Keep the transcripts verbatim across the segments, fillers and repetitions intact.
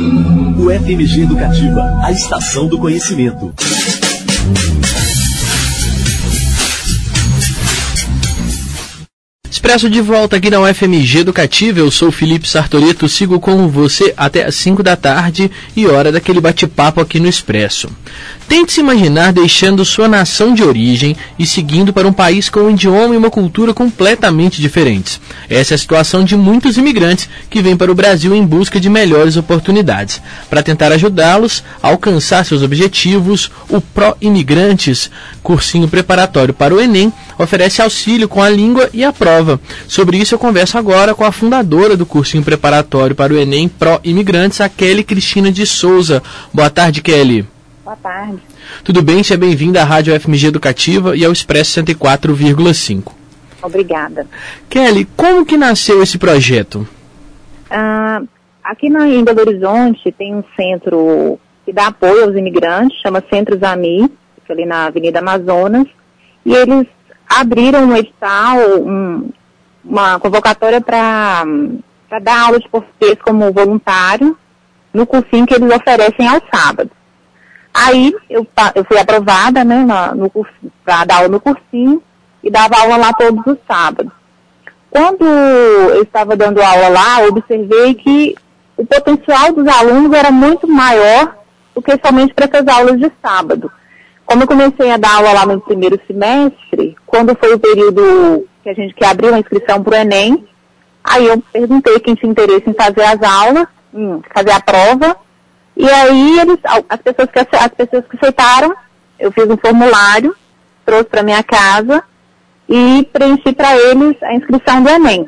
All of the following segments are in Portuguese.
O F M G Educativa, a estação do conhecimento. Expresso de volta aqui na U F M G Educativa, eu sou Felipe Sartoreto, sigo com você até às cinco da tarde e hora daquele bate-papo aqui no Expresso. Tente se imaginar deixando sua nação de origem e seguindo para um país com um idioma e uma cultura completamente diferentes. Essa é a situação de muitos imigrantes que vêm para o Brasil em busca de melhores oportunidades. Para tentar ajudá-los a alcançar seus objetivos, o Pro Imigrantes, cursinho preparatório para o Enem, oferece auxílio com a língua e a prova. Sobre isso eu converso agora com a fundadora do cursinho preparatório para o Enem Pro Imigrantes, a Kelly Cristina de Souza. Boa tarde, Kelly. Boa tarde. Tudo bem? Seja bem-vinda à Rádio F M G Educativa e ao Expresso cento e quatro vírgula cinco. Obrigada. Kelly, como que nasceu esse projeto? Ah, aqui na, em Belo Horizonte tem um centro que dá apoio aos imigrantes, chama Centro Zami, fica ali na Avenida Amazonas, e eles abriram um edital, um, uma convocatória para dar aula de português como voluntário no cursinho que eles oferecem aos sábados. Aí eu, eu fui aprovada, né, para dar aula no cursinho e dava aula lá todos os sábados. Quando eu estava dando aula lá, eu observei que o potencial dos alunos era muito maior do que somente para essas aulas de sábado. Como eu comecei a dar aula lá no primeiro semestre, quando foi o período que a gente que abriu a inscrição para o Enem, aí eu perguntei quem tinha interesse em fazer as aulas, em fazer a prova, e aí eles, as, pessoas que, as pessoas que aceitaram, eu fiz um formulário, trouxe para minha casa e preenchi para eles a inscrição do Enem.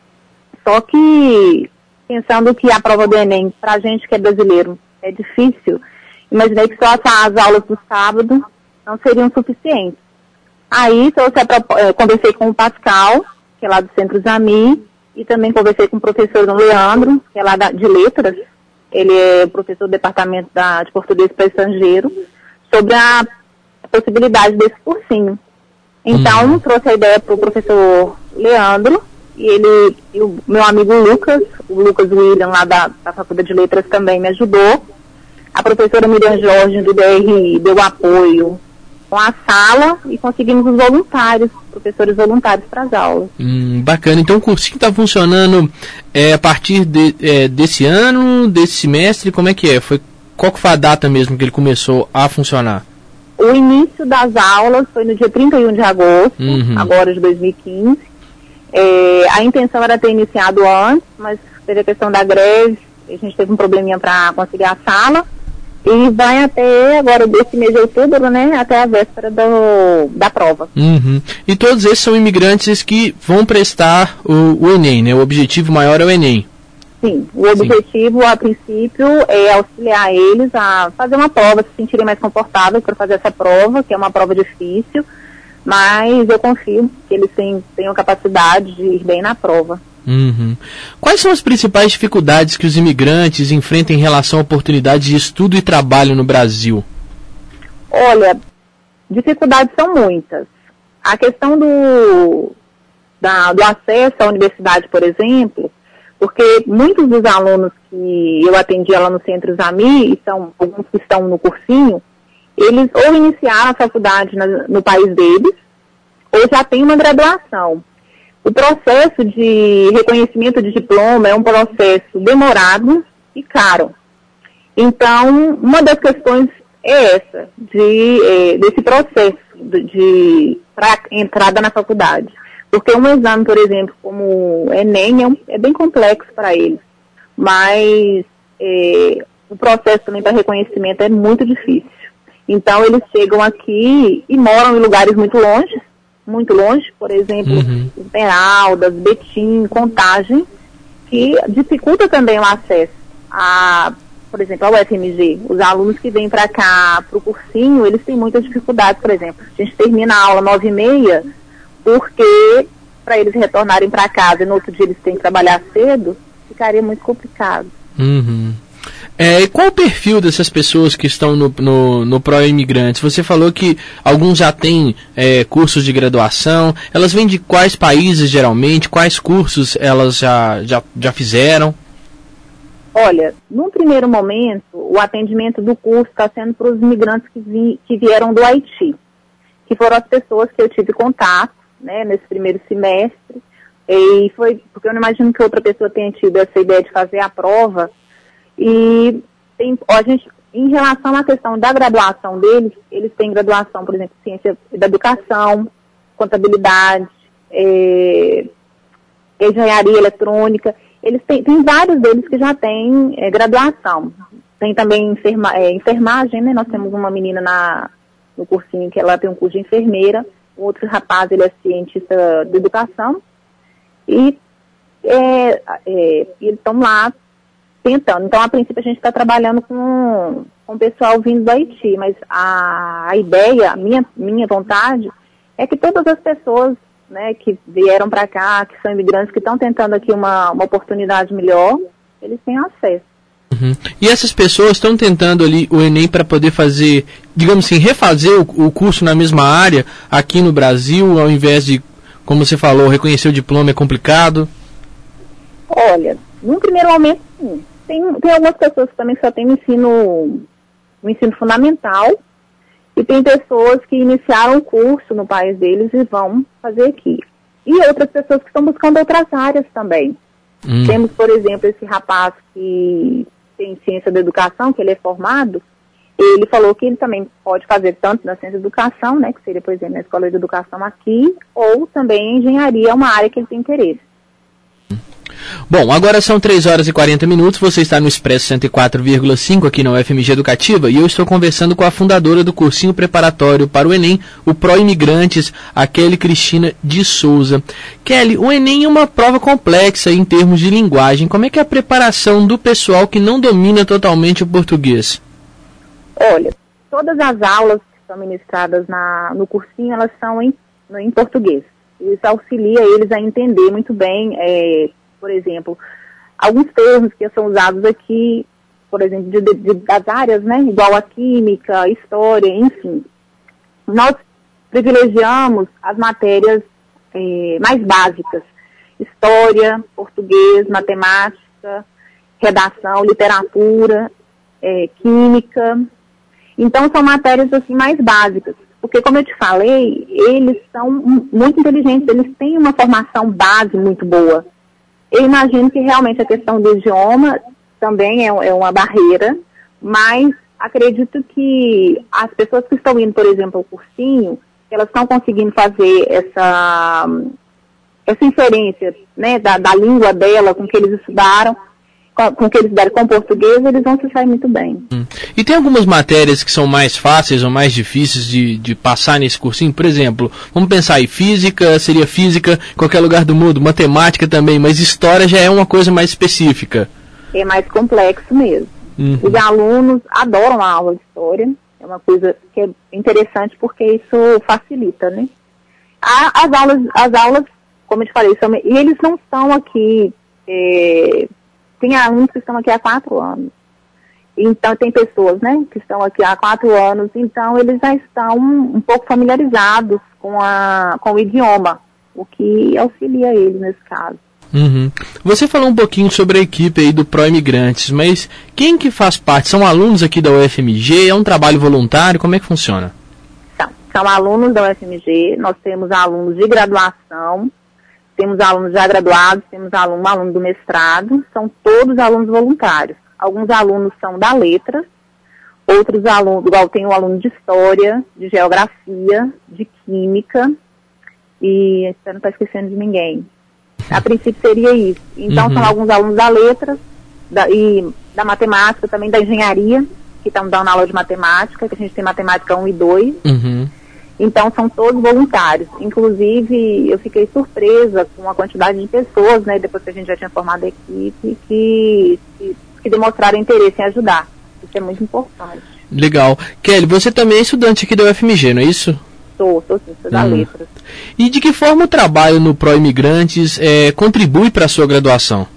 Só que, pensando que a prova do Enem, para a gente que é brasileiro, é difícil, imaginei que só as aulas do sábado não seriam suficientes. Aí, trouxe a, conversei com o Pascal, que é lá do Centro Zami, e também conversei com o professor Leandro, que é lá da, de Letras, ele é professor do Departamento da, de Português para Estrangeiro, sobre a, a possibilidade desse cursinho. Então, hum. trouxe a ideia para o professor Leandro, e ele, e o meu amigo Lucas, o Lucas William, lá da, da Faculdade de Letras, também me ajudou. A professora Miriam Jorge, do D R I, deu apoio com a sala e conseguimos os voluntários, professores voluntários para as aulas. Hum, bacana. Então o cursinho está funcionando é, a partir de, é, desse ano, desse semestre, como é que é? Foi, qual que foi a data mesmo que ele começou a funcionar? O início das aulas foi no dia trinta e um de agosto, uhum. agora de dois mil e quinze. É, a intenção era ter iniciado antes, mas teve a questão da greve, a gente teve um probleminha para conseguir a sala. E vai até agora, desse mês de outubro, né, até a véspera do, da prova. Uhum. E todos esses são imigrantes que vão prestar o, o Enem, né? O objetivo maior é o Enem. Sim, o objetivo, Sim. a princípio, é auxiliar eles a fazer uma prova, se sentirem mais confortáveis para fazer essa prova, que é uma prova difícil, mas eu confio que eles têm, tenham capacidade de ir bem na prova. Uhum. Quais são as principais dificuldades que os imigrantes enfrentam em relação a oportunidades de estudo e trabalho no Brasil? Olha, dificuldades são muitas. A questão do, da, do acesso à universidade, por exemplo, porque muitos dos alunos que eu atendia lá no Centro Zami, e são alguns que estão no cursinho, eles ou iniciaram a faculdade na, no país deles, ou já têm uma graduação. O processo de reconhecimento de diploma é um processo demorado e caro. Então, uma das questões é essa, de, é, desse processo de, de para entrada na faculdade. Porque um exame, por exemplo, como o Enem, é, um, é bem complexo para eles. Mas é, o processo também para reconhecimento é muito difícil. Então, eles chegam aqui e moram em lugares muito longe, muito longe, por exemplo, uhum. Esmeraldas, Betim, Contagem, que dificulta também o acesso a, por exemplo, ao U F M G. Os alunos que vêm para cá, para o cursinho, eles têm muitas dificuldades, por exemplo. A gente termina a aula nove e meia, porque para eles retornarem para casa e no outro dia eles têm que trabalhar cedo, ficaria muito complicado. Uhum. É, e qual o perfil dessas pessoas que estão no, no, no Pró-Imigrantes? Você falou que alguns já têm é, cursos de graduação. Elas vêm de quais países, geralmente? Quais cursos elas já, já, já fizeram? Olha, num primeiro momento, o atendimento do curso está sendo para os imigrantes que, vi, que vieram do Haiti, que foram as pessoas que eu tive contato, né, nesse primeiro semestre, e foi porque eu não imagino que outra pessoa tenha tido essa ideia de fazer a prova, e tem, ó, a gente, em relação à questão da graduação deles, eles têm graduação, por exemplo, ciência da educação, contabilidade, é, engenharia eletrônica. Eles têm, tem vários deles que já têm é, graduação. Tem também enferma, é, enfermagem, né? Nós temos uma menina na, no cursinho que ela tem um curso de enfermeira, o outro rapaz, ele é cientista de educação, e é, é, eles estão lá tentando. Então, a princípio, a gente está trabalhando com, com o pessoal vindo do Haiti, mas a, a ideia, a minha, minha vontade, é que todas as pessoas, né, que vieram para cá, que são imigrantes, que estão tentando aqui uma, uma oportunidade melhor, eles têm acesso. Uhum. E essas pessoas estão tentando ali o Enem para poder fazer, digamos assim, refazer o, o curso na mesma área aqui no Brasil, ao invés de, como você falou, reconhecer o diploma é complicado? Olha, num primeiro momento, sim. Tem, tem algumas pessoas que também só têm o ensino, o ensino fundamental, e tem pessoas que iniciaram o curso no país deles e vão fazer aqui. E outras pessoas que estão buscando outras áreas também. Hum. Temos, por exemplo, esse rapaz que tem ciência da educação, que ele é formado, ele falou que ele também pode fazer tanto na ciência da educação, né, que seria, por exemplo, na escola de educação aqui, ou também engenharia, é uma área que ele tem interesse. Bom, agora são três horas e quarenta minutos, você está no Expresso cento e quatro vírgula cinco aqui na U F M G Educativa e eu estou conversando com a fundadora do cursinho preparatório para o Enem, o Pro Imigrantes, a Kelly Cristina de Souza. Kelly, o Enem é uma prova complexa em termos de linguagem. Como é que é a preparação do pessoal que não domina totalmente o português? Olha, todas as aulas que são ministradas na, no cursinho, elas são em, em português. Isso auxilia eles a entender muito bem, é, por exemplo, alguns termos que são usados aqui, por exemplo, de, de, das áreas, né, igual a química, história, enfim. Nós privilegiamos as matérias é, mais básicas, história, português, matemática, redação, literatura, é, química. Então, são matérias assim mais básicas, porque, como eu te falei, eles são muito inteligentes, eles têm uma formação base muito boa. Eu imagino que realmente a questão do idioma também é, é uma barreira, mas acredito que as pessoas que estão indo, por exemplo, ao cursinho, elas estão conseguindo fazer essa, essa inferência, né, da, da língua dela, com que eles estudaram, com, com que eles estudaram com português, eles vão se sair muito bem. Hum. E tem algumas matérias que são mais fáceis ou mais difíceis de, de passar nesse cursinho? Por exemplo, vamos pensar aí, física, seria física em qualquer lugar do mundo, matemática também, mas história já é uma coisa mais específica. É mais complexo mesmo. Uhum. Os alunos adoram a aula de história, é uma coisa que é interessante porque isso facilita, né? As aulas, as aulas, como eu te falei, são, e eles não estão aqui, é, tem alunos que estão aqui há quatro anos. Então, tem pessoas, né, que estão aqui há quatro anos, então eles já estão um pouco familiarizados com, a, com o idioma, o que auxilia eles nesse caso. Uhum. Você falou um pouquinho sobre a equipe aí do Pro Imigrantes, mas quem que faz parte? São alunos aqui da U F M G? É um trabalho voluntário? Como é que funciona? São, são alunos da U F M G, nós temos alunos de graduação, temos alunos já graduados, temos aluno, um aluno do mestrado, são todos alunos voluntários. Alguns alunos são da letras, outros alunos, igual tem um aluno de história, de geografia, de química, e você não está esquecendo de ninguém. A princípio seria isso. Então, uhum. São alguns alunos da letras, da, e da matemática, também da engenharia, que estão dando aula de matemática, que a gente tem matemática um e dois. Uhum. Então, são todos voluntários. Inclusive, eu fiquei surpresa com a quantidade de pessoas, né, depois que a gente já tinha formado a equipe, que, que, que demonstraram interesse em ajudar. Isso é muito importante. Legal. Kelly, você também é estudante aqui da U F M G, não é isso? Sou, sou sim, sou da hum. letras. E de que forma o trabalho no Pro Imigrantes é, contribui para a sua graduação?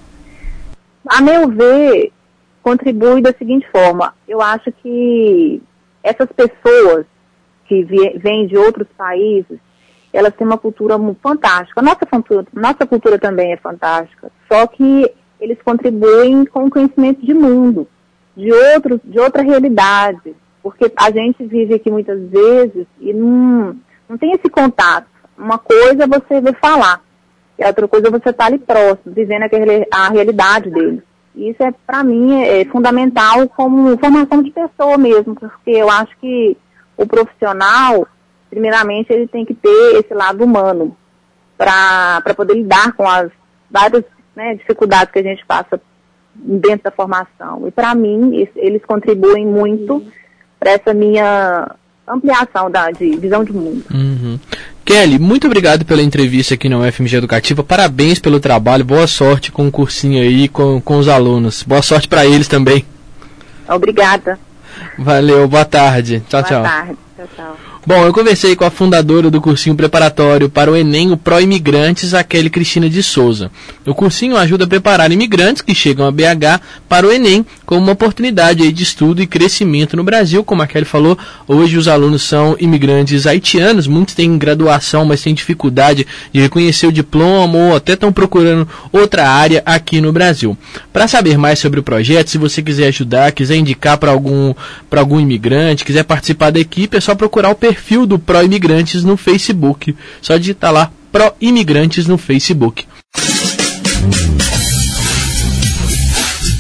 A meu ver, contribui da seguinte forma. Eu acho que essas pessoas que vêm de outros países, elas têm uma cultura muito fantástica. A nossa cultura, nossa cultura também é fantástica. Só que eles contribuem com o conhecimento de mundo, de, outro, de outra realidade, porque a gente vive aqui muitas vezes e não, não tem esse contato. Uma coisa é você ver falar, e a outra coisa é você estar ali próximo, vivendo aquele, a realidade deles. E isso, é, para mim, é, é fundamental como formação de pessoa mesmo, porque eu acho que o profissional, primeiramente, ele tem que ter esse lado humano para poder lidar com as várias, né, dificuldades que a gente passa dentro da formação. E, para mim, eles contribuem muito para essa minha ampliação da, de visão de mundo. Uhum. Kelly, muito obrigado pela entrevista aqui na U F M G Educativa. Parabéns pelo trabalho. Boa sorte com o cursinho aí, com, com os alunos. Boa sorte para eles também. Obrigada. Valeu, boa tarde. Tchau, boa tchau. Boa tarde. Tchau, tchau. Bom, eu conversei com a fundadora do cursinho preparatório para o Enem, o Pro Imigrantes, a Kelly Cristina de Souza. O cursinho ajuda a preparar imigrantes que chegam a B H para o Enem, como uma oportunidade aí de estudo e crescimento no Brasil. Como a Kelly falou, hoje os alunos são imigrantes haitianos, muitos têm graduação, mas têm dificuldade de reconhecer o diploma ou até estão procurando outra área aqui no Brasil. Para saber mais sobre o projeto, se você quiser ajudar, quiser indicar para algum, para algum imigrante, quiser participar da equipe, é só procurar o perfil do Pro Imigrantes no Facebook. Só digitar lá Pro Imigrantes no Facebook.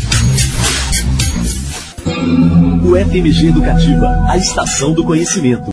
U F M G Educativa, a estação do conhecimento.